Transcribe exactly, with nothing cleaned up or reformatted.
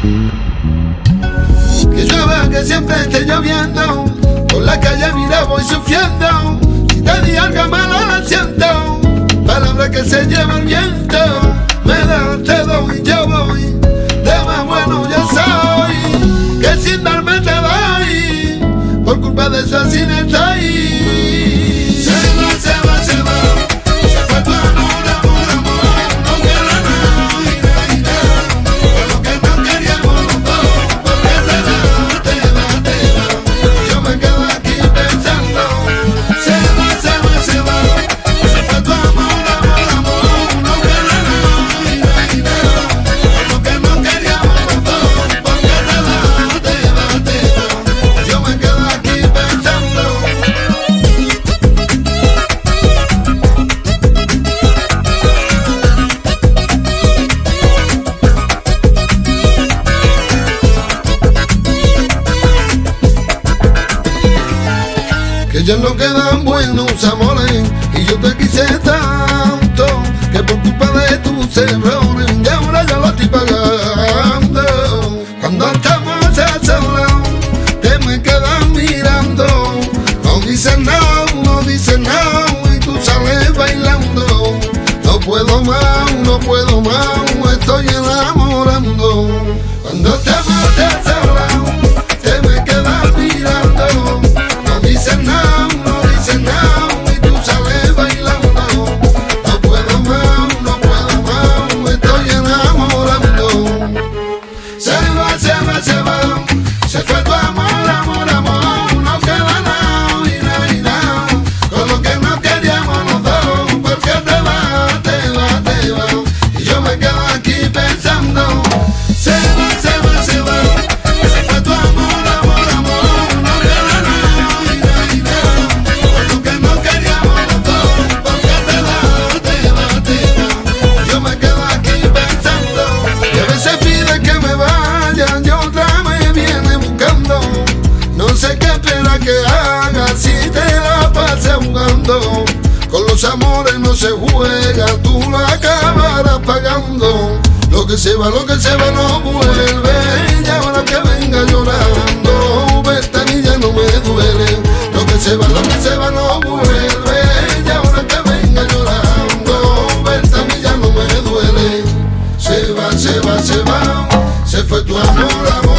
Que llueva, que siempre esté lloviendo, por la calle mira voy sufriendo. Si te di algo malo lo siento, palabra que se lleva el viento. Me das, te doy, yo voy, de más bueno yo soy, que sin darme te doy, por culpa de eso así no estoy. Se va, se va, se va, se fue tu amor, amor, amor, no queda nada, nada, nada, por lo que no queríamos los dos, porque te va, te va, te va, yo me quedo aquí pensando. Se va, se va, se va, se fue tu amor, amor, amor, no queda nada, nada, nada, por lo que no queríamos los dos, porque te va, te va, te va, yo me quedo aquí pensando. Que ya no quedan buenos amores y yo te quise tanto, que por culpa de tus errores y ahora yo lo estoy pagando. Cuando estamos a solas te me quedas mirando, no dices nada, no dices nada y tú sales bailando. No puedo más, no puedo más, me estoy enamorando. Cuando estamos a solas te me quedas mirando, no dices nada, no dices nada y tú sales bailando. No puedo más, no puedo más, me estoy enamorando. Se va, se va, se va, se fue tu amor, amor, amor, no queda nada y nada y nada, con lo que no queríamos los dos, porque te va, te va, te va, y yo me quedo aquí pensando. Se va, se va, se va, se fue tu amor, amor, amor, no queda nada y nada y nada, con lo que no queríamos los dos, porque te va, te va, te va, yo me quedo aquí pensando. Y a veces pide que me vaya y otra me viene buscando. No sé qué espera que haga si te la pasas jugando. Con los amores no se juega, tú lo acabarás pagando. Lo que se va, lo que se va no vuelve, y ahora que venga llorando, ventanilla no me duele. Lo que se va, lo que se va no vuelve, y ahora que venga llorando, ventanilla no me duele. Se va, se va, se va, se fue tu amor, amor.